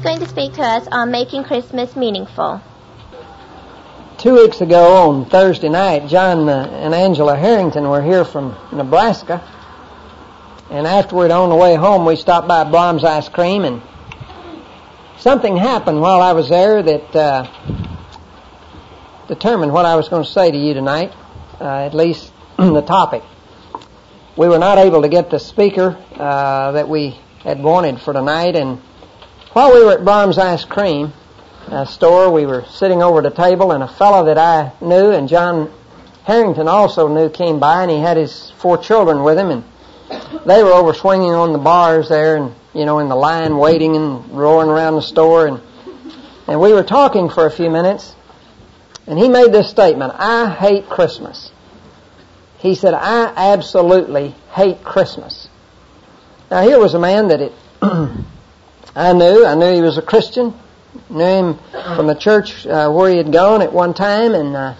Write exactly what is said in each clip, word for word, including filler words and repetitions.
going to speak to us on making Christmas meaningful. Two weeks ago on Thursday night, John uh, and Angela Harrington were here from Nebraska. And afterward, on the way home, we stopped by Brahms Ice Cream, and something happened while I was there that uh, determined what I was going to say to you tonight, uh, at least the topic. We were not able to get the speaker uh, that we had wanted for tonight, and while we were at Brahms Ice Cream uh, store, we were sitting over at a table, and a fellow that I knew, and John Harrington also knew, came by, and he had his four children with him, and they were over swinging on the bars there, and you know, in the line, waiting and roaring around the store, and and we were talking for a few minutes, and he made this statement: "I hate Christmas." He said, "I absolutely hate Christmas." Now, here was a man that it, I knew. I knew he was a Christian. Knew him from the church uh, where he had gone at one time, and uh,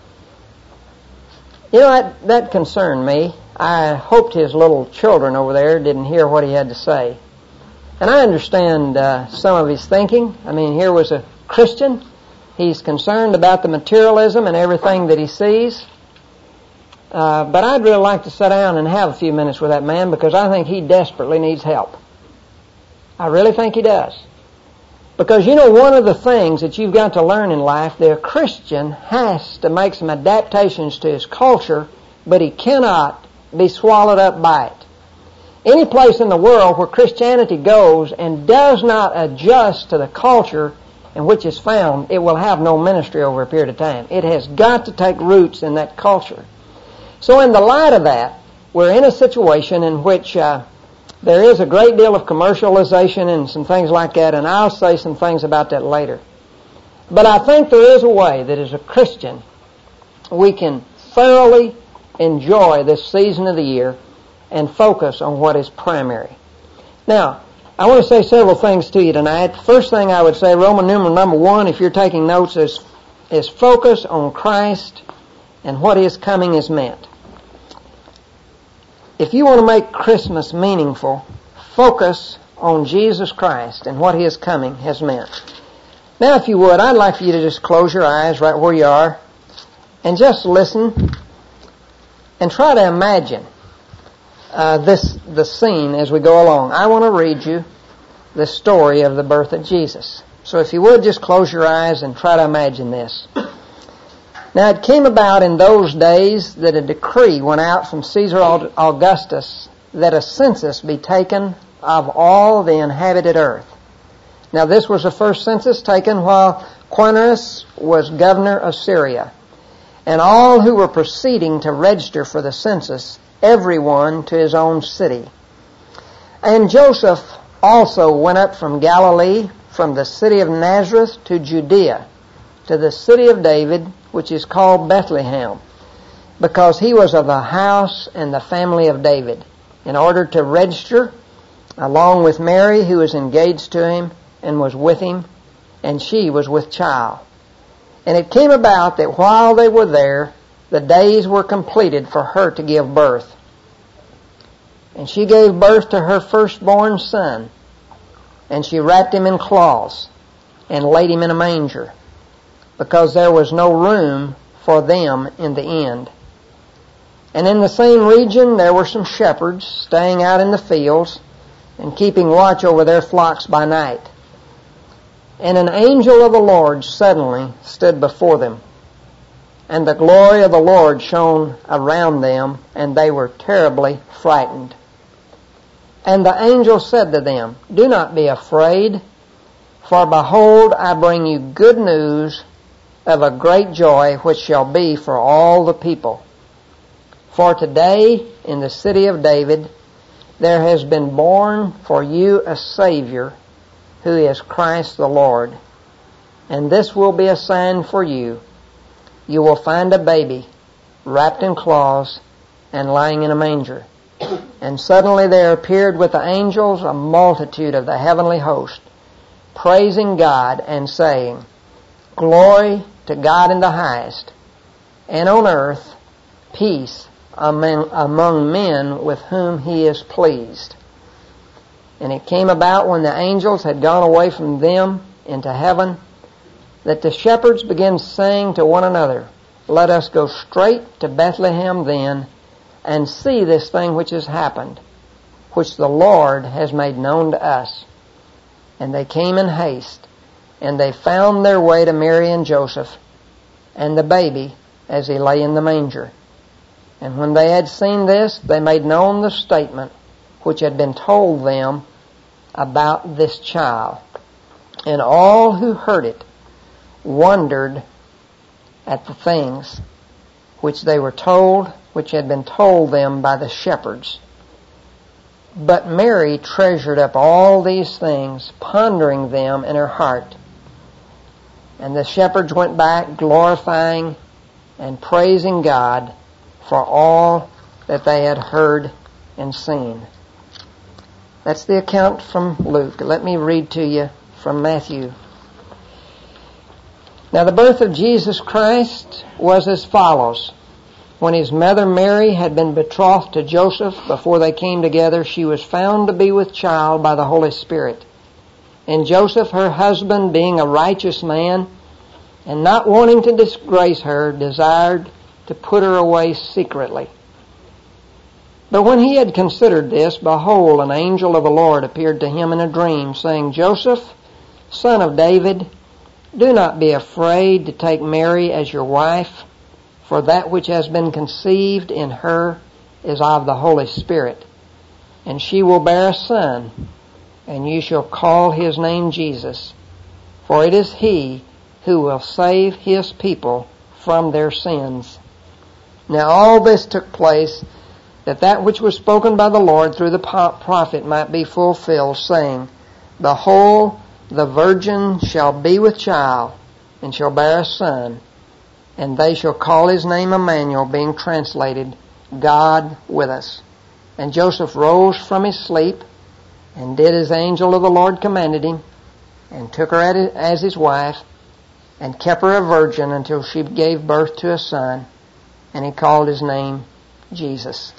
you know, that, that concerned me. I hoped his little children over there didn't hear what he had to say. And I understand uh, some of his thinking. I mean, here was a Christian. He's concerned about the materialism and everything that he sees. Uh, but I'd really like to sit down and have a few minutes with that man, because I think he desperately needs help. I really think he does. Because, you know, one of the things that you've got to learn in life, the Christian has to make some adaptations to his culture, but he cannot be swallowed up by it. Any place in the world where Christianity goes and does not adjust to the culture in which it's found, it will have no ministry over a period of time. It has got to take roots in that culture. So in the light of that, we're in a situation in which uh, there is a great deal of commercialization and some things like that, and I'll say some things about that later. But I think there is a way that as a Christian we can thoroughly enjoy this season of the year and focus on what is primary. Now, I want to say several things to you tonight. First thing I would say, Roman numeral number one, if you're taking notes, is, is focus on Christ and what His coming is meant. If you want to make Christmas meaningful, focus on Jesus Christ and what His coming has meant. Now, if you would, I'd like for you to just close your eyes right where you are and just listen and try to imagine uh, this the scene as we go along. I want to read you the story of the birth of Jesus. So if you would, just close your eyes and try to imagine this. Now, it came about in those days that a decree went out from Caesar Augustus that a census be taken of all the inhabited earth. Now, this was the first census taken while Quirinius was governor of Syria. And all who were proceeding to register for the census, everyone to his own city. And Joseph also went up from Galilee, from the city of Nazareth to Judea, to the city of David, which is called Bethlehem, because he was of the house and the family of David, in order to register along with Mary, who was engaged to him and was with him, and she was with child. And it came about that while they were there, the days were completed for her to give birth. And she gave birth to her firstborn son, and she wrapped him in cloths and laid him in a manger, because there was no room for them in the inn. And in the same region there were some shepherds staying out in the fields and keeping watch over their flocks by night. And an angel of the Lord suddenly stood before them, and the glory of the Lord shone around them, and they were terribly frightened. And the angel said to them, "Do not be afraid, for behold, I bring you good news of a great joy, which shall be for all the people. For today, in the city of David, there has been born for you a Savior, who is Christ the Lord. And this will be a sign for you. You will find a baby wrapped in cloths and lying in a manger." And suddenly there appeared with the angels a multitude of the heavenly host, praising God and saying, "Glory to God in the highest, and on earth peace among, among men with whom He is pleased." And it came about when the angels had gone away from them into heaven, that the shepherds began saying to one another, Let us go straight to Bethlehem then, and see this thing which has happened, which the Lord has made known to us. And they came in haste, and they found their way to Mary and Joseph, and the baby as he lay in the manger. And when they had seen this, they made known the statement which had been told them about this child. And all who heard it wondered at the things which they were told, which had been told them by the shepherds. But Mary treasured up all these things, pondering them in her heart. And the shepherds went back, glorifying and praising God for all that they had heard and seen. That's the account from Luke. Let me read to you from Matthew. Now the birth of Jesus Christ was as follows. When his mother Mary had been betrothed to Joseph, before they came together, she was found to be with child by the Holy Spirit. And Joseph, her husband, being a righteous man, and not wanting to disgrace her, desired to put her away secretly. But when he had considered this, behold, an angel of the Lord appeared to him in a dream, saying, Joseph, son of David, do not be afraid to take Mary as your wife, for that which has been conceived in her is of the Holy Spirit. And she will bear a son, and you shall call his name Jesus, for it is he who will save his people from their sins. Now all this took place, that that which was spoken by the Lord through the prophet might be fulfilled, saying, Behold, the virgin shall be with child, and shall bear a son, and they shall call his name Emmanuel, being translated, God with us. And Joseph rose from his sleep, and did as the angel of the Lord commanded him, and took her as his wife, and kept her a virgin until she gave birth to a son, and he called his name Jesus.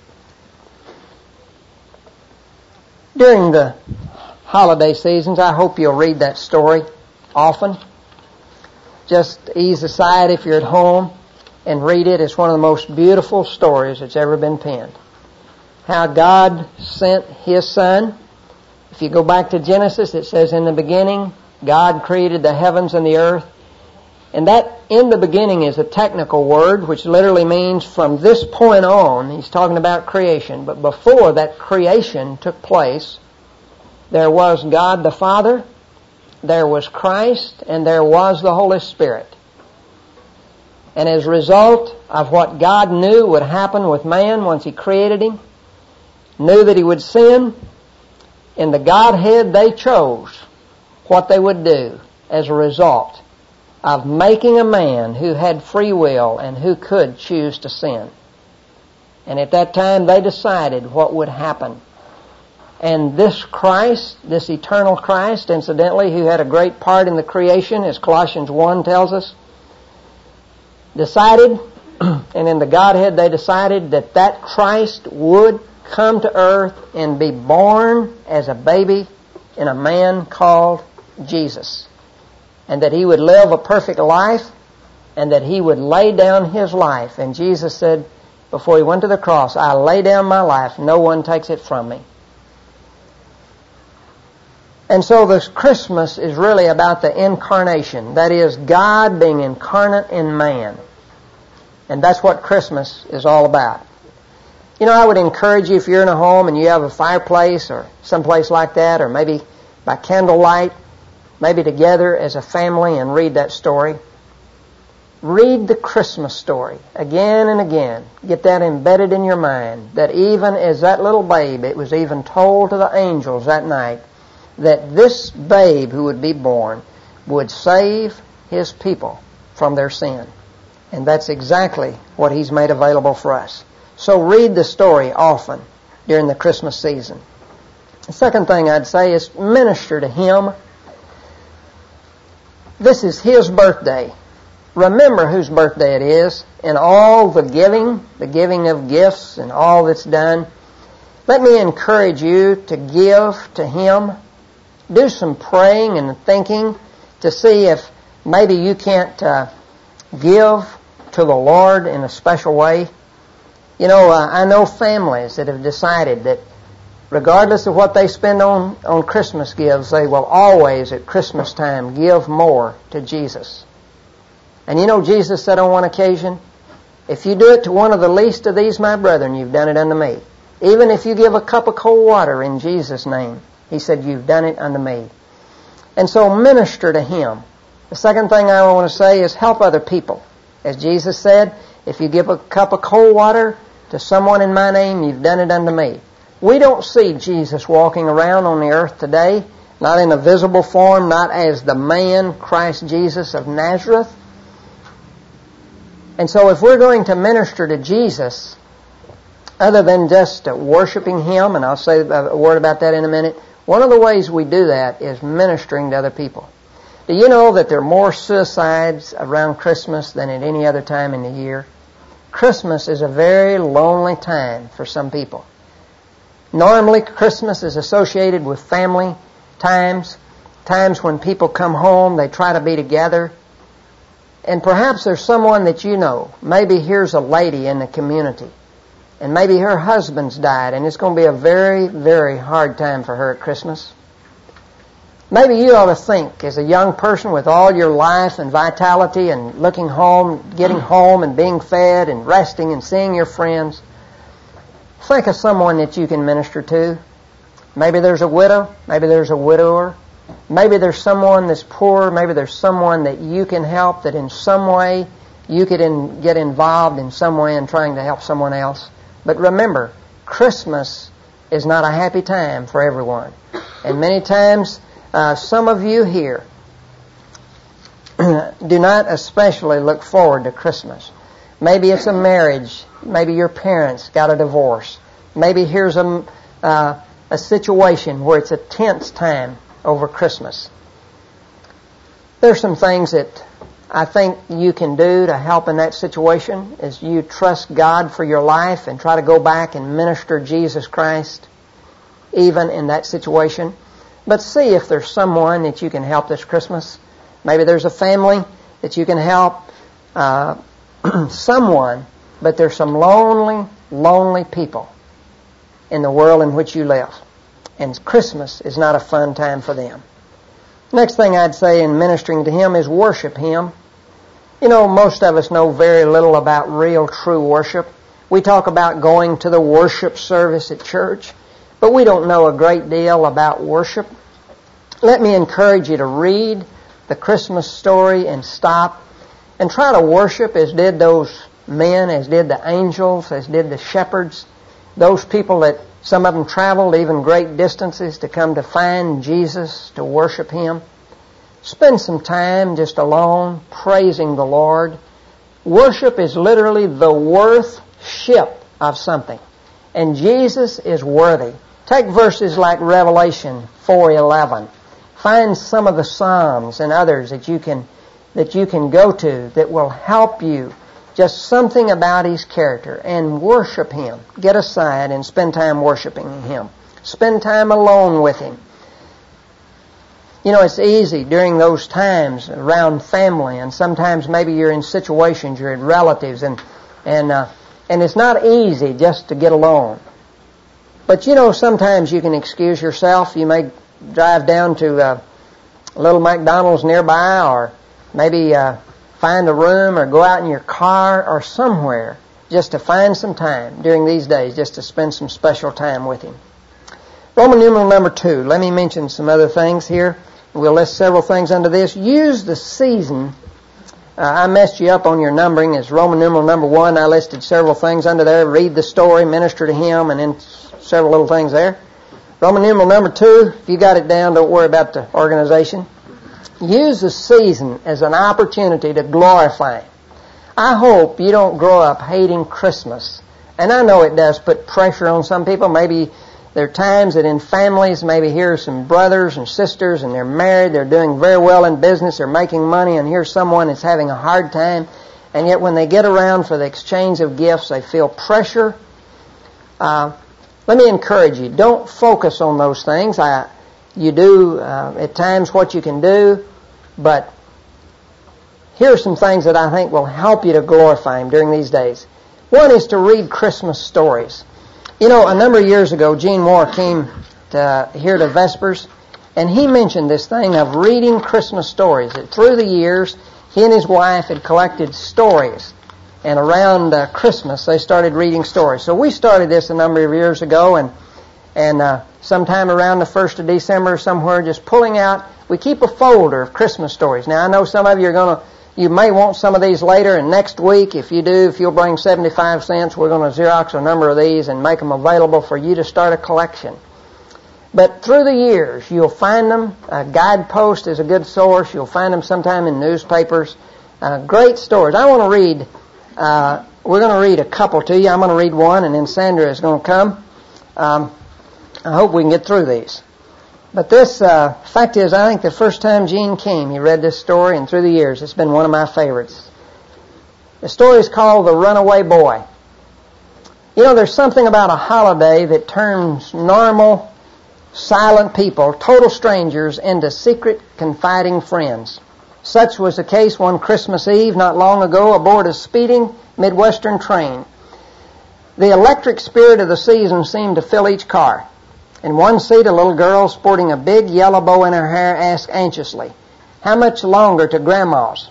During the holiday seasons, I hope you'll read that story often. Just ease aside if you're at home and read it. It's one of the most beautiful stories that's ever been penned. How God sent his Son. If you go back to Genesis, it says, in the beginning, God created the heavens and the earth. And that in the beginning is a technical word, which literally means from this point on. He's talking about creation. But before that creation took place, there was God the Father, there was Christ, and there was the Holy Spirit. And as a result of what God knew would happen with man once he created him, knew that he would sin, in the Godhead they chose what they would do as a result of making a man who had free will and who could choose to sin. And at that time they decided what would happen. And this Christ, this eternal Christ, incidentally, who had a great part in the creation, as Colossians one tells us, decided, and in the Godhead they decided that that Christ would come to earth and be born as a baby in a man called Jesus. And that he would live a perfect life, and that he would lay down his life. And Jesus said, before he went to the cross, I lay down my life, no one takes it from me. And so this Christmas is really about the incarnation. That is, God being incarnate in man. And that's what Christmas is all about. You know, I would encourage you, if you're in a home and you have a fireplace or someplace like that, or maybe by candlelight, maybe together as a family, and read that story. Read the Christmas story again and again. Get that embedded in your mind, that even as that little babe, it was even told to the angels that night that this babe who would be born would save his people from their sin. And that's exactly what he's made available for us. So read the story often during the Christmas season. The second thing I'd say is minister to him. This is his birthday. Remember whose birthday it is, and all the giving, the giving of gifts and all that's done. Let me encourage you to give to Him. Do some praying and thinking to see if maybe you can't uh, give to the Lord in a special way. You know, uh, I know families that have decided that regardless of what they spend on, on Christmas gifts, they will always at Christmas time give more to Jesus. And you know, Jesus said on one occasion, if you do it to one of the least of these, my brethren, you've done it unto me. Even if you give a cup of cold water in Jesus' name, He said, you've done it unto me. And so minister to Him. The second thing I want to say is help other people. As Jesus said, if you give a cup of cold water to someone in my name, you've done it unto me. We don't see Jesus walking around on the earth today, not in a visible form, not as the man Christ Jesus of Nazareth. And so if we're going to minister to Jesus, other than just uh, worshiping Him, and I'll say a word about that in a minute, one of the ways we do that is ministering to other people. Do you know that there are more suicides around Christmas than at any other time in the year? Christmas is a very lonely time for some people. Normally, Christmas is associated with family times, times when people come home, they try to be together. And perhaps there's someone that you know. Maybe here's a lady in the community, and maybe her husband's died, and it's going to be a very, very hard time for her at Christmas. Maybe you ought to think, as a young person with all your life and vitality and looking home, getting home and being fed and resting and seeing your friends, think of someone that you can minister to. Maybe there's a widow, maybe there's a widower, maybe there's someone that's poor, maybe there's someone that you can help, that in some way you could in, get involved in some way in trying to help someone else. But remember, Christmas is not a happy time for everyone. And many times, uh, some of you here do not especially look forward to Christmas. Maybe it's a marriage. Maybe your parents got a divorce. Maybe here's a, uh, a situation where it's a tense time over Christmas. There's some things that I think you can do to help in that situation as you trust God for your life and try to go back and minister Jesus Christ even in that situation. But see if there's someone that you can help this Christmas. Maybe there's a family that you can help, uh, someone, but there's some lonely, lonely people in the world in which you live. And Christmas is not a fun time for them. Next thing I'd say in ministering to Him is worship Him. You know, most of us know very little about real, true worship. We talk about going to the worship service at church, but we don't know a great deal about worship. Let me encourage you to read the Christmas story and stop and try to worship as did those men, as did the angels, as did the shepherds, those people that some of them traveled even great distances to come to find Jesus, to worship Him. Spend some time just alone, praising the Lord. Worship is literally the worthship of something. And Jesus is worthy. Take verses like Revelation four eleven. Find some of the Psalms and others that you can that you can go to that will help you. Just something about His character, and worship Him. Get aside and spend time worshiping Him. Spend time alone with Him. You know, it's easy during those times around family, and sometimes maybe you're in situations, you're at relatives, and and uh, and it's not easy just to get alone. But you know, sometimes you can excuse yourself. You may drive down to uh, a little McDonald's nearby, or maybe uh, find a room, or go out in your car, or somewhere just to find some time during these days, just to spend some special time with Him. Roman numeral number two. Let me mention some other things here. We'll list several things under this. Use the season. Uh, I messed you up on your numbering. As Roman numeral number one, I listed several things under there. Read the story, minister to Him, and then several little things there. Roman numeral number two, if you got it down, don't worry about the organization. Use the season as an opportunity to glorify Him. I hope you don't grow up hating Christmas. And I know it does put pressure on some people. Maybe there are times that in families, maybe here's some brothers and sisters, and they're married, they're doing very well in business, they're making money, and here's someone that's having a hard time. And yet when they get around for the exchange of gifts, they feel pressure. Uh, let me encourage you, don't focus on those things. I, you do uh, at times what you can do, but here are some things that I think will help you to glorify Him during these days. One is to read Christmas stories. You know, a number of years ago, Gene Moore came to, here to Vespers, and he mentioned this thing of reading Christmas stories. That through the years, he and his wife had collected stories, and around uh, Christmas, they started reading stories. So we started this a number of years ago, and and uh, sometime around the first of December, somewhere, just pulling out. We keep a folder of Christmas stories. Now, I know some of you are going to. You may want some of these later, and next week, if you do, if you'll bring seventy-five cents, we're going to Xerox a number of these and make them available for you to start a collection. But through the years, you'll find them. A Guidepost is a good source. You'll find them sometime in newspapers. Uh, great stories. I want to read, uh, we're going to read a couple to you. I'm going to read one, and then Sandra is going to come. Um, I hope we can get through these. But this, uh, fact is, I think the first time Gene came, he read this story, and through the years, it's been one of my favorites. The story is called The Runaway Boy. You know, there's something about a holiday that turns normal, silent people, total strangers, into secret, confiding friends. Such was the case one Christmas Eve not long ago aboard a speeding Midwestern train. The electric spirit of the season seemed to fill each car. In one seat, a little girl sporting a big yellow bow in her hair asked anxiously, "How much longer to Grandma's?"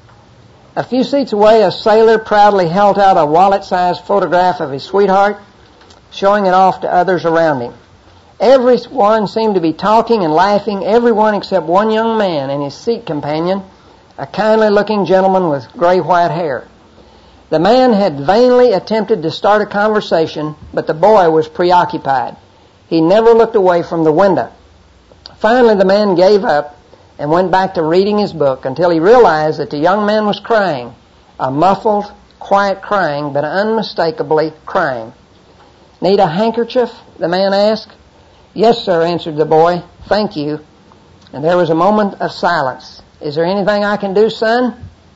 A few seats away, a sailor proudly held out a wallet-sized photograph of his sweetheart, showing it off to others around him. Everyone seemed to be talking and laughing, everyone except one young man and his seat companion, a kindly-looking gentleman with gray-white hair. The man had vainly attempted to start a conversation, but the boy was preoccupied. He never looked away from the window. Finally, the man gave up and went back to reading his book until he realized that the young man was crying, a muffled, quiet crying, but unmistakably crying. "Need a handkerchief?" the man asked. "Yes, sir," answered the boy. "Thank you." And there was a moment of silence. "Is there anything I can do, son?"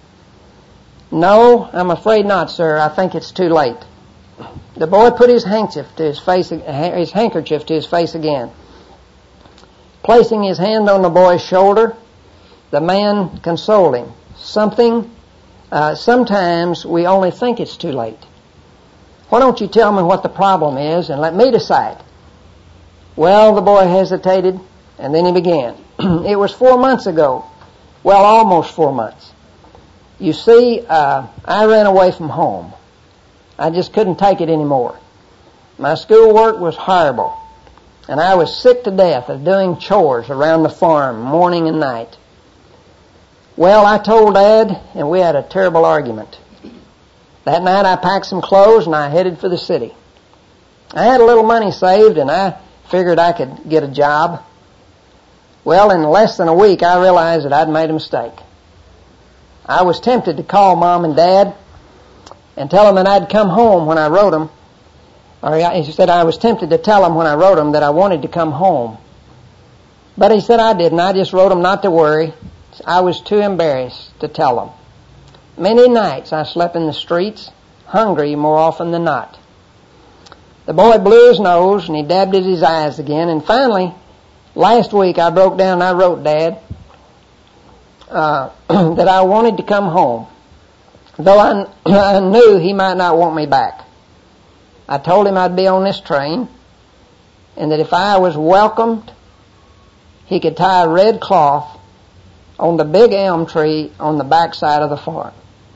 "No, I'm afraid not, sir. I think it's too late." The boy put his handkerchief to his face, his handkerchief to his face again. Placing his hand on the boy's shoulder, the man consoled him. Something, uh, sometimes we only think it's too late. "Why don't you tell me what the problem is and let me decide?" "Well," the boy hesitated, and then he began. "It was four months ago. Well, almost four months. You see, uh, I ran away from home. I just couldn't take it anymore. My schoolwork was horrible, and I was sick to death of doing chores around the farm morning and night. Well, I told Dad, and we had a terrible argument. That night I packed some clothes and I headed for the city. I had a little money saved, and I figured I could get a job. Well, in less than a week, I realized that I'd made a mistake. I was tempted to call Mom and Dad and tell them that I'd come home when I wrote them. Or he said I was tempted to tell them when I wrote them that I wanted to come home. But he said I didn't. I just wrote them not to worry. I was too embarrassed to tell them. Many nights I slept in the streets, hungry more often than not. The boy blew his nose and he dabbed at his eyes again. And finally, last week I broke down and I wrote Dad uh, that I wanted to come home, though I, I knew he might not want me back. I told him I'd be on this train, and that if I was welcomed, he could tie a red cloth on the big elm tree on the back side of the farm.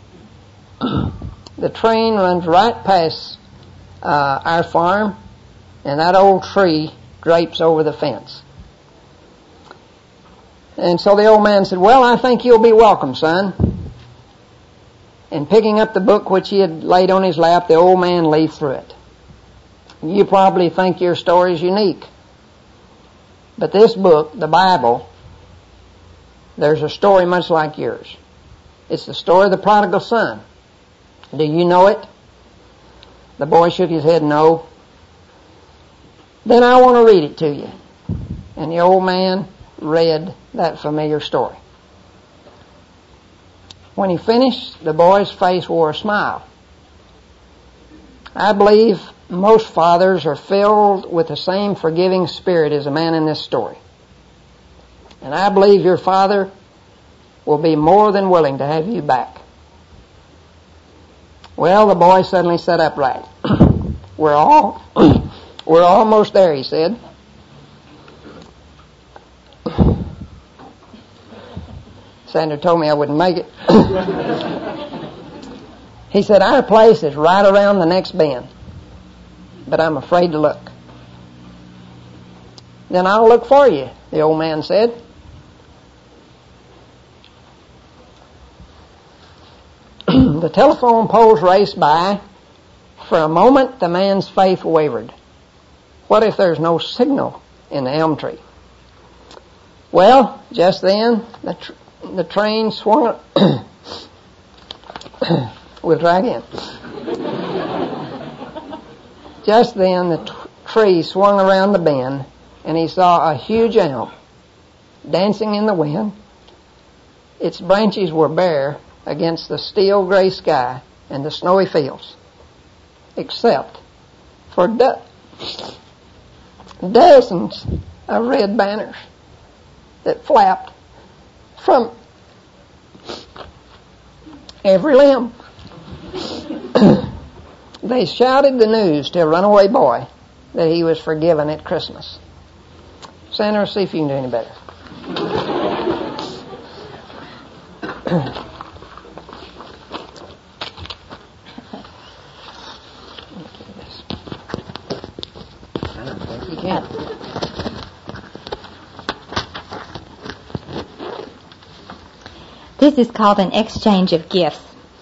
The train runs right past uh, our farm, and that old tree drapes over the fence. And so the old man said, "Well, I think you'll be welcome, son." And picking up the book which he had laid on his lap, the old man leafed through it. You probably think your story is unique. But this book, the Bible, there's a story much like yours. It's the story of the prodigal son. Do you know it? The boy shook his head no. Then I want to read it to you. And the old man read that familiar story. When he finished, the boy's face wore a smile. I believe most fathers are filled with the same forgiving spirit as the man in this story. And I believe your father will be more than willing to have you back. Well, the boy suddenly sat upright. We're all, we're almost there, he said. Sandra told me I wouldn't make it. He said, our place is right around the next bend, but I'm afraid to look. Then I'll look for you, the old man said. The telephone poles raced by. For a moment, the man's faith wavered. What if there's no signal in the elm tree? Well, just then, the, tr- the train swung... We'll try again. Just then, the t- tree swung around the bend, and he saw a huge elm dancing in the wind. Its branches were bare against the steel gray sky and the snowy fields, except for do- dozens of red banners that flapped from every limb. They shouted the news to a runaway boy that he was forgiven at Christmas. Sandra, see if you can do any better. I don't think you can. This is called an exchange of gifts.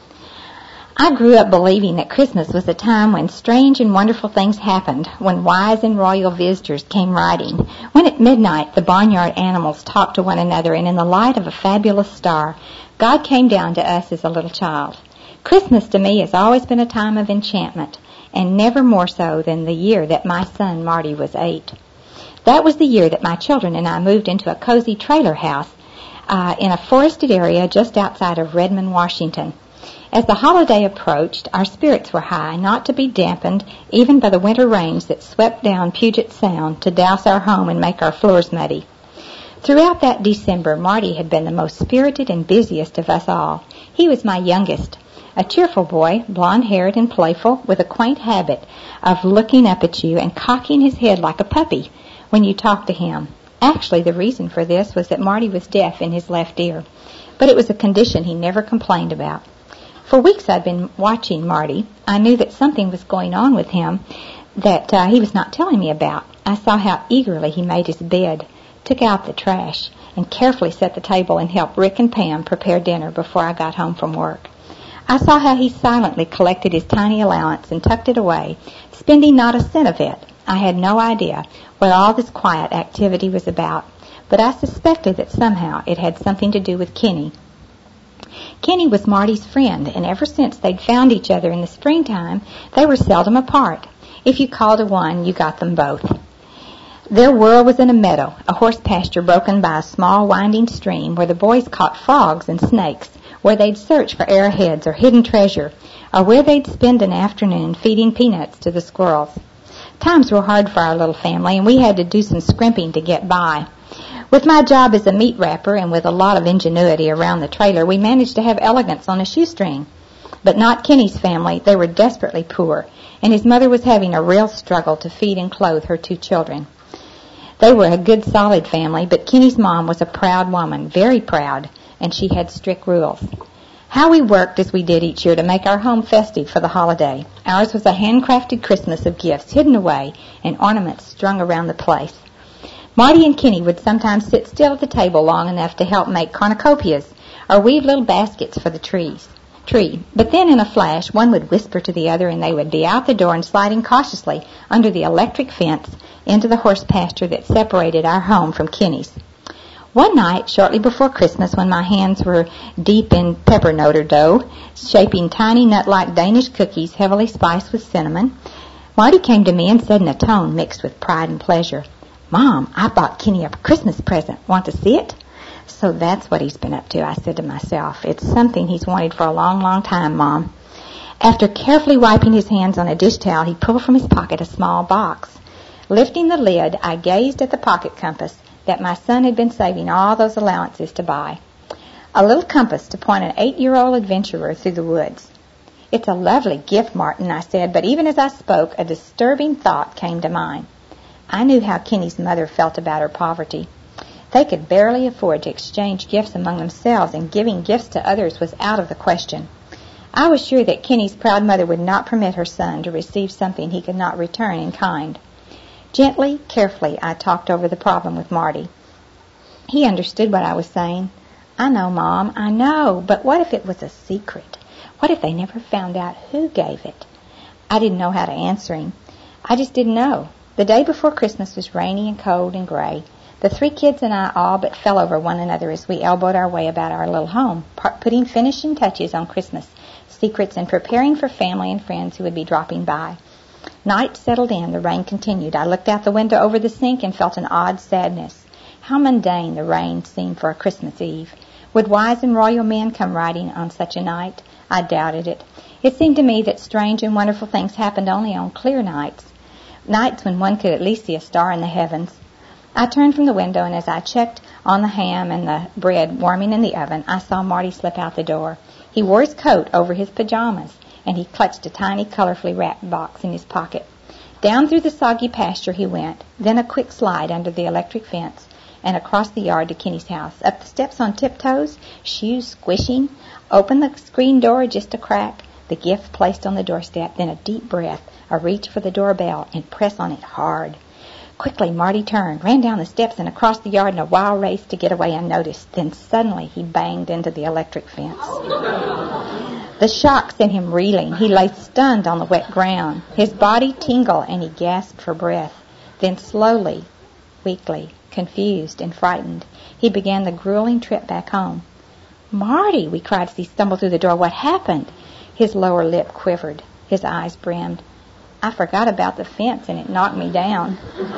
I grew up believing that Christmas was a time when strange and wonderful things happened, when wise and royal visitors came riding, when at midnight the barnyard animals talked to one another, and in the light of a fabulous star, God came down to us as a little child. Christmas to me has always been a time of enchantment, and never more so than the year that my son Marty was eight. That was the year that my children and I moved into a cozy trailer house uh, in a forested area just outside of Redmond, Washington. As the holiday approached, our spirits were high, not to be dampened even by the winter rains that swept down Puget Sound to douse our home and make our floors muddy. Throughout that December, Marty had been the most spirited and busiest of us all. He was my youngest, a cheerful boy, blonde-haired and playful, with a quaint habit of looking up at you and cocking his head like a puppy when you talked to him. Actually, the reason for this was that Marty was deaf in his left ear, but it was a condition he never complained about. For weeks I'd been watching Marty. I knew that something was going on with him that uh, he was not telling me about. I saw how eagerly he made his bed, took out the trash, and carefully set the table and helped Rick and Pam prepare dinner before I got home from work. I saw how he silently collected his tiny allowance and tucked it away, spending not a cent of it. I had no idea what all this quiet activity was about, but I suspected that somehow it had something to do with Kenny. Kenny was Marty's friend, and ever since they'd found each other in the springtime, they were seldom apart. If you called to one, you got them both. Their world was in a meadow, a horse pasture broken by a small winding stream where the boys caught frogs and snakes, where they'd search for arrowheads or hidden treasure, or where they'd spend an afternoon feeding peanuts to the squirrels. Times were hard for our little family, and we had to do some scrimping to get by. With my job as a meat wrapper and with a lot of ingenuity around the trailer, we managed to have elegance on a shoestring. But not Kenny's family. They were desperately poor, and his mother was having a real struggle to feed and clothe her two children. They were a good, solid family, but Kenny's mom was a proud woman, very proud, and she had strict rules. How we worked as we did each year to make our home festive for the holiday. Ours was a handcrafted Christmas of gifts hidden away and ornaments strung around the place. Marty and Kenny would sometimes sit still at the table long enough to help make cornucopias or weave little baskets for the trees. Tree. But then in a flash, one would whisper to the other and they would be out the door and sliding cautiously under the electric fence into the horse pasture that separated our home from Kenny's. One night, shortly before Christmas, when my hands were deep in pepper noter dough, shaping tiny nut-like Danish cookies heavily spiced with cinnamon, Marty came to me and said in a tone mixed with pride and pleasure, "Mom, I bought Kenny a Christmas present. Want to see it?" So that's what he's been up to, I said to myself. It's something he's wanted for a long, long time, Mom. After carefully wiping his hands on a dish towel, he pulled from his pocket a small box. Lifting the lid, I gazed at the pocket compass that my son had been saving all those allowances to buy. A little compass to point an eight-year-old adventurer through the woods. "It's a lovely gift, Martin," I said, but even as I spoke, a disturbing thought came to mind. I knew how Kenny's mother felt about her poverty. They could barely afford to exchange gifts among themselves, and giving gifts to others was out of the question. I was sure that Kenny's proud mother would not permit her son to receive something he could not return in kind. Gently, carefully, I talked over the problem with Marty. He understood what I was saying. "I know, Mom, I know, but what if it was a secret? What if they never found out who gave it?" I didn't know how to answer him. I just didn't know. The day before Christmas was rainy and cold and gray. The three kids and I all but fell over one another as we elbowed our way about our little home, putting finishing touches on Christmas secrets and preparing for family and friends who would be dropping by. Night settled in. The rain continued. I looked out the window over the sink and felt an odd sadness. How mundane the rain seemed for a Christmas Eve. Would wise and royal men come riding on such a night? I doubted it. It seemed to me that strange and wonderful things happened only on clear nights, nights when one could at least see a star in the heavens. I turned from the window, and as I checked on the ham and the bread warming in the oven, I saw Marty slip out the door. He wore his coat over his pajamas, and he clutched a tiny, colorfully wrapped box in his pocket. Down through the soggy pasture he went, then a quick slide under the electric fence, and across the yard to Kenny's house. Up the steps on tiptoes, shoes squishing, open the screen door just a crack, the gift placed on the doorstep, then a deep breath, a reach for the doorbell, and press on it hard. Quickly, Marty turned, ran down the steps and across the yard in a wild race to get away unnoticed. Then suddenly he banged into the electric fence. The shock sent him reeling. He lay stunned on the wet ground. His body tingled and he gasped for breath. Then slowly, weakly, confused and frightened, he began the grueling trip back home. "Marty," we cried as he stumbled through the door, "what happened?" His lower lip quivered. His eyes brimmed. "I forgot about the fence and it knocked me down."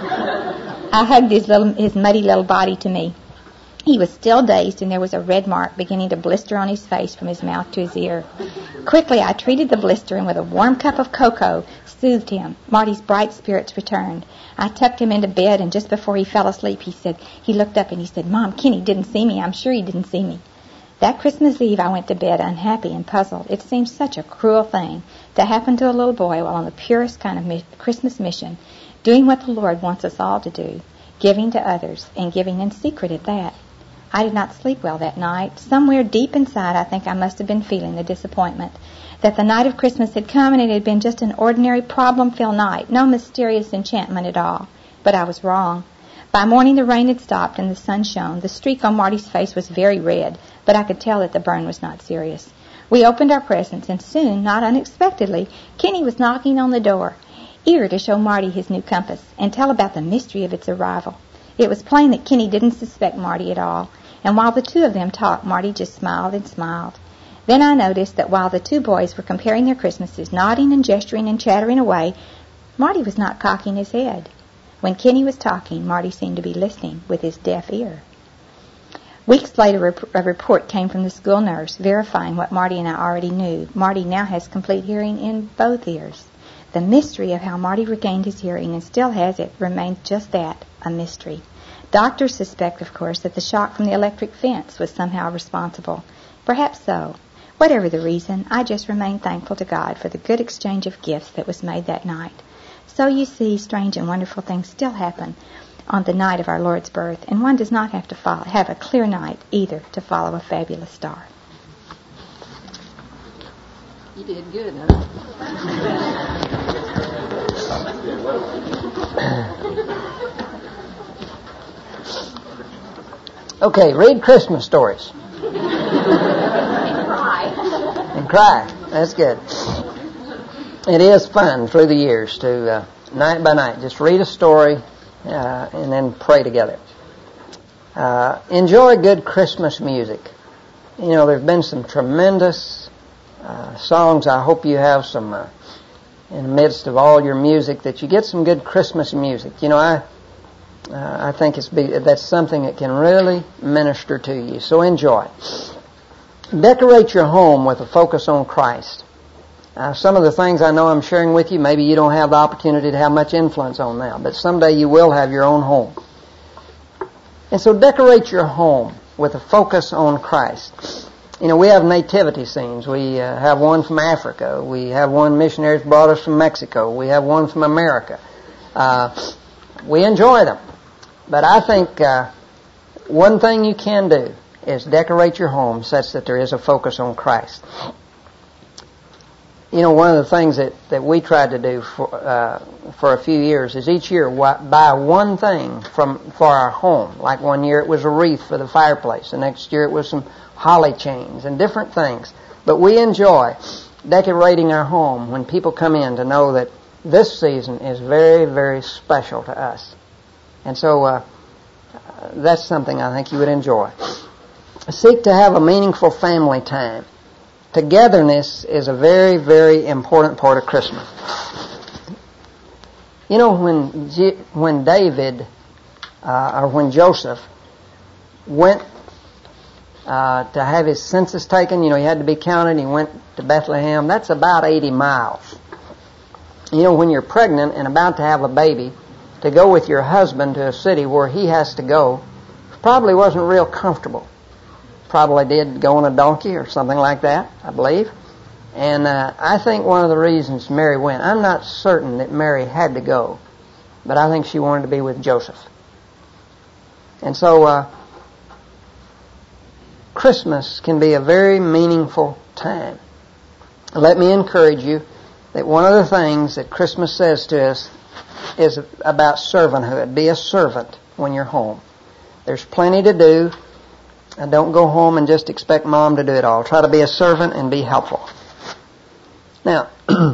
I hugged his little, his muddy little body to me. He was still dazed, and there was a red mark beginning to blister on his face from his mouth to his ear. Quickly, I treated the blister, and with a warm cup of cocoa, soothed him. Marty's bright spirits returned. I tucked him into bed, and just before he fell asleep, he said, he looked up and he said, "Mom, Kenny didn't see me. I'm sure he didn't see me." That Christmas Eve, I went to bed unhappy and puzzled. It seemed such a cruel thing to happen to a little boy while on the purest kind of mi- Christmas mission, doing what the Lord wants us all to do, giving to others, and giving in secret at that. I did not sleep well that night. Somewhere deep inside, I think I must have been feeling the disappointment that the night of Christmas had come and it had been just an ordinary problem-filled night, no mysterious enchantment at all. But I was wrong. By morning, the rain had stopped and the sun shone. The streak on Marty's face was very red, but I could tell that the burn was not serious. We opened our presents, and soon, not unexpectedly, Kenny was knocking on the door, eager to show Marty his new compass and tell about the mystery of its arrival. It was plain that Kenny didn't suspect Marty at all, and while the two of them talked, Marty just smiled and smiled. Then I noticed that while the two boys were comparing their Christmases, nodding and gesturing and chattering away, Marty was not cocking his head. When Kenny was talking, Marty seemed to be listening with his deaf ear. Weeks later, a report came from the school nurse verifying what Marty and I already knew. Marty now has complete hearing in both ears. The mystery of how Marty regained his hearing and still has it remains just that, a mystery. Doctors suspect, of course, that the shock from the electric fence was somehow responsible. Perhaps so. Whatever the reason, I just remain thankful to God for the good exchange of gifts that was made that night. So you see, strange and wonderful things still happen on the night of our Lord's birth, and one does not have to follow, have a clear night either to follow a fabulous star. You did good, huh? Okay, read Christmas stories. And cry. And cry. That's good. It is fun through the years to, uh, night by night, just read a story uh, and then pray together. Uh, enjoy good Christmas music. You know, there have been some tremendous uh, songs. I hope you have some, uh, in the midst of all your music, that you get some good Christmas music. You know, I uh, I think it's be, that's something that can really minister to you. So enjoy. Decorate your home with a focus on Christ. Uh, some of the things I know I'm sharing with you, maybe you don't have the opportunity to have much influence on now, but someday you will have your own home. And so decorate your home with a focus on Christ. You know, we have nativity scenes. We uh, have one from Africa. We have one missionaries brought us from Mexico. We have one from America. Uh, we enjoy them. But I think uh, one thing you can do is decorate your home such that there is a focus on Christ. You know, one of the things that, that we tried to do for uh, for a few years is each year buy one thing from for our home. Like one year it was a wreath for the fireplace. The next year it was some holly chains and different things. But we enjoy decorating our home when people come in to know that this season is very, very special to us. And so uh, that's something I think you would enjoy. Seek to have a meaningful family time. Togetherness is a very, very important part of Christmas. You know, when G- when David uh, or when Joseph went uh, to have his census taken, you know, he had to be counted. He went to Bethlehem. That's about eighty miles. You know, when you're pregnant and about to have a baby, to go with your husband to a city where he has to go probably wasn't real comfortable. Probably did go on a donkey or something like that, I believe. And uh, I think one of the reasons Mary went, I'm not certain that Mary had to go, but I think she wanted to be with Joseph. And so uh, Christmas can be a very meaningful time. Let me encourage you that one of the things that Christmas says to us is about servanthood. Be a servant when you're home. There's plenty to do. And don't go home and just expect Mom to do it all. Try to be a servant and be helpful. Now,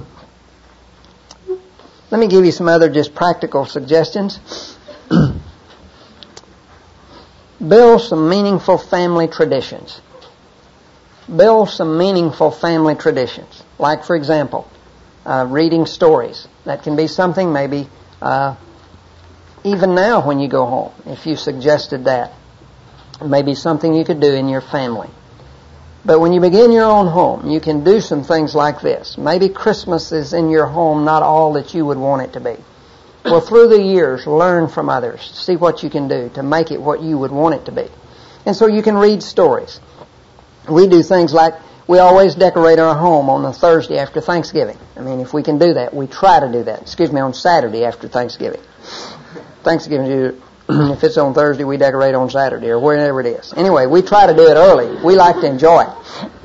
let me give you some other just practical suggestions. Build some meaningful family traditions. Build some meaningful family traditions. Like, for example, uh, reading stories. That can be something maybe uh, even now when you go home, if you suggested that. Maybe something you could do in your family. But when you begin your own home, you can do some things like this. Maybe Christmas is in your home not all that you would want it to be. Well, through the years, learn from others. See what you can do to make it what you would want it to be. And so you can read stories. We do things like we always decorate our home on the Thursday after Thanksgiving. I mean, if we can do that, we try to do that. Excuse me, on Saturday after Thanksgiving. Thanksgiving, if it's on Thursday, we decorate on Saturday or wherever it is. Anyway, we try to do it early. We like to enjoy it.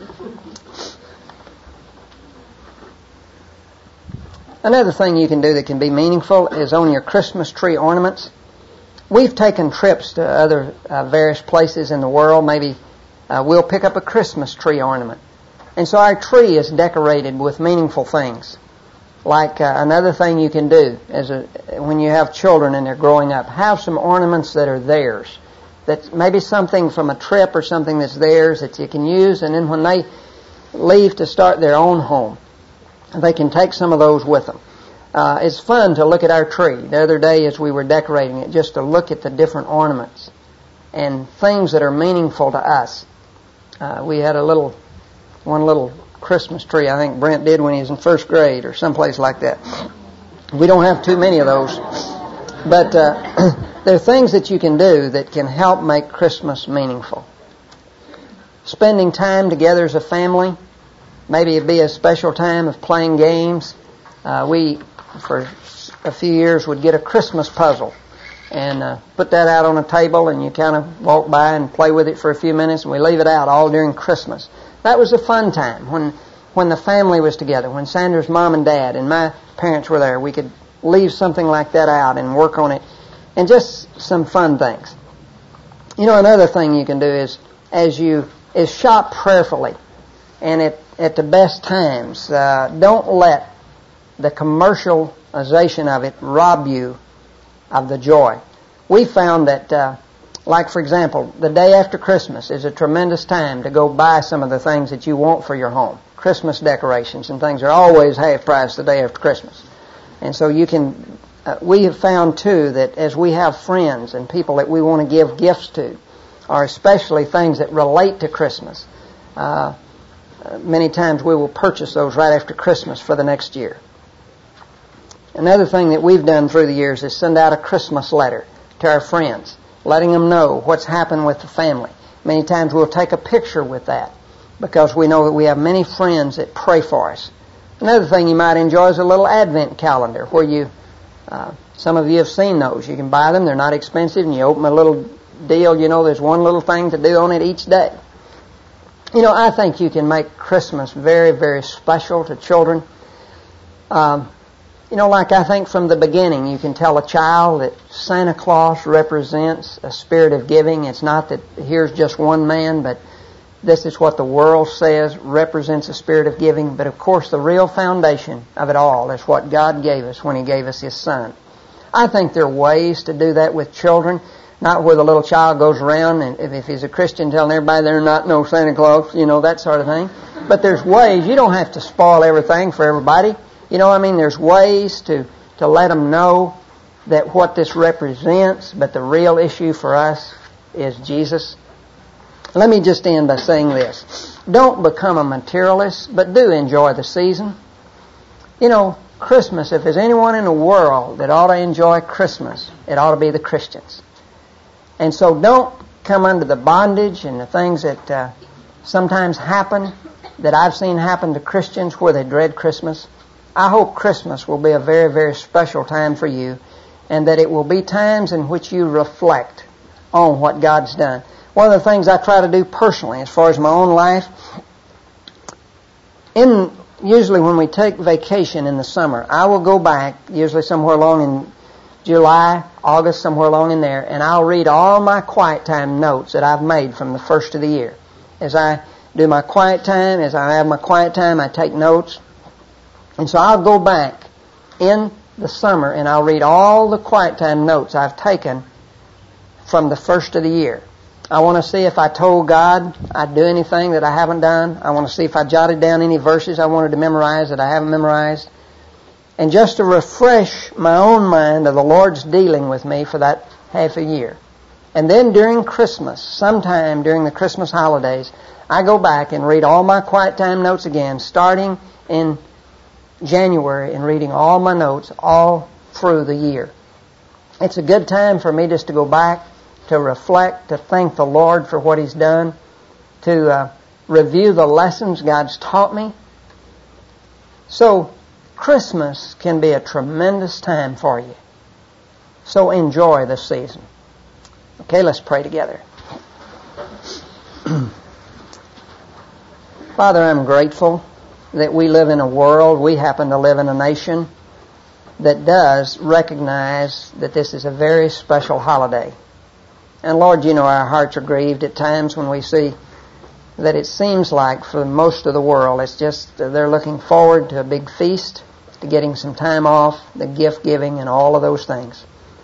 Another thing you can do that can be meaningful is on your Christmas tree ornaments. We've taken trips to other uh, various places in the world. Maybe uh, we'll pick up a Christmas tree ornament. And so our tree is decorated with meaningful things. Like uh, another thing you can do is a, when you have children and they're growing up, have some ornaments that are theirs. That maybe something from a trip or something that's theirs that you can use, and then when they leave to start their own home, they can take some of those with them. Uh, it's fun to look at our tree. The other day as we were decorating it, just to look at the different ornaments and things that are meaningful to us. Uh, we had a little, one little Christmas tree I think Brent did when he was in first grade or someplace like that. We don't have too many of those. But uh, there are things that you can do that can help make Christmas meaningful. Spending time together as a family. Maybe it'd be a special time of playing games. Uh, we, for a few years, would get a Christmas puzzle and uh, put that out on a table, and you kind of walk by and play with it for a few minutes, and we leave it out all during Christmas. That was a fun time when when the family was together, when Sandra's mom and dad and my parents were there. We could leave something like that out and work on it, and just some fun things. You know, another thing you can do is as you is shop prayerfully and at at the best times. Uh, don't let the commercialization of it rob you of the joy. We found that, uh, like for example, the day after Christmas is a tremendous time to go buy some of the things that you want for your home. Christmas decorations and things are always half price the day after Christmas. And so you can, uh, we have found too that as we have friends and people that we want to give gifts to, or especially things that relate to Christmas, uh, uh, many times we will purchase those right after Christmas for the next year. Another thing that we've done through the years is send out a Christmas letter to our friends, letting them know what's happened with the family. Many times we'll take a picture with that because we know that we have many friends that pray for us. Another thing you might enjoy is a little Advent calendar where you, uh, some of you have seen those. You can buy them. They're not expensive, and you open a little deal. You know, there's one little thing to do on it each day. You know, I think you can make Christmas very, very special to children. Um, you know, like I think from the beginning, you can tell a child that Santa Claus represents a spirit of giving. It's not that here's just one man, but this is what the world says represents a spirit of giving. But of course, the real foundation of it all is what God gave us when He gave us His Son. I think there are ways to do that with children, not where the little child goes around and if, if he's a Christian telling everybody they're not no Santa Claus, you know, that sort of thing. But there's ways. You don't have to spoil everything for everybody. You know what I mean? There's ways to, to let them know that what this represents, but the real issue for us is Jesus. Let me just end by saying this. Don't become a materialist, but do enjoy the season. You know, Christmas, if there's anyone in the world that ought to enjoy Christmas, it ought to be the Christians. And so don't come under the bondage and the things that uh, sometimes happen, that I've seen happen to Christians where they dread Christmas. I hope Christmas will be a very, very special time for you, and that it will be times in which you reflect on what God's done. One of the things I try to do personally, as far as my own life, in usually when we take vacation in the summer, I will go back, usually somewhere along in July, August, somewhere along in there, and I'll read all my quiet time notes that I've made from the first of the year. As I do my quiet time, as I have my quiet time, I take notes. And so I'll go back in the summer and I'll read all the quiet time notes I've taken from the first of the year. I want to see if I told God I'd do anything that I haven't done. I want to see if I jotted down any verses I wanted to memorize that I haven't memorized. And just to refresh my own mind of the Lord's dealing with me for that half a year. And then during Christmas, sometime during the Christmas holidays, I go back and read all my quiet time notes again, starting in January and reading all my notes all through the year. It's a good time for me just to go back, to reflect, to thank the Lord for what He's done, to uh, review the lessons God's taught me. So Christmas can be a tremendous time for you. So enjoy this season. Okay, let's pray together. Father, I'm grateful that we live in a world, we happen to live in a nation that does recognize that this is a very special holiday. And Lord, you know our hearts are grieved at times when we see that it seems like for most of the world it's just uh, they're looking forward to a big feast, to getting some time off, the gift giving and all of those things.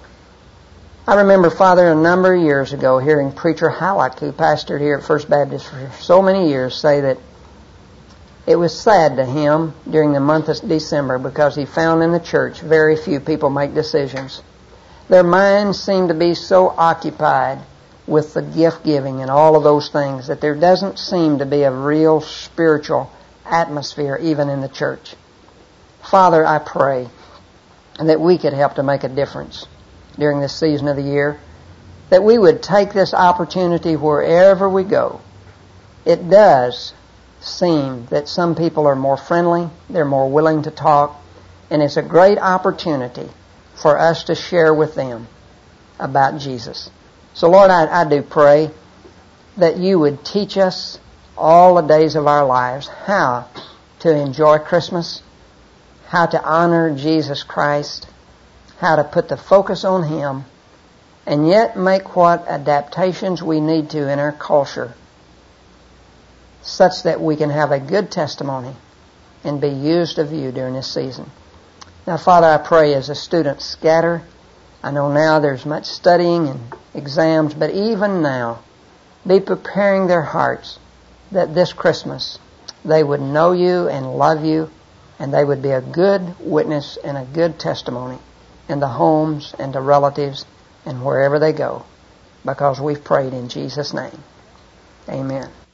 I remember, Father, a number of years ago hearing Preacher Halleck, who pastored here at First Baptist for so many years, say that it was sad to him during the month of December because he found in the church very few people make decisions. Their minds seem to be so occupied with the gift giving and all of those things that there doesn't seem to be a real spiritual atmosphere even in the church. Father, I pray that we could help to make a difference during this season of the year, that we would take this opportunity wherever we go. It does seem that some people are more friendly, they're more willing to talk, and it's a great opportunity for us to share with them about Jesus. So Lord, I, I do pray that you would teach us all the days of our lives how to enjoy Christmas, how to honor Jesus Christ, how to put the focus on Him, and yet make what adaptations we need to in our culture such that we can have a good testimony and be used of you during this season. Now, Father, I pray as the students scatter, I know now there's much studying and exams, but even now, be preparing their hearts that this Christmas they would know you and love you, and they would be a good witness and a good testimony in the homes and to relatives and wherever they go, because we've prayed in Jesus' name. Amen.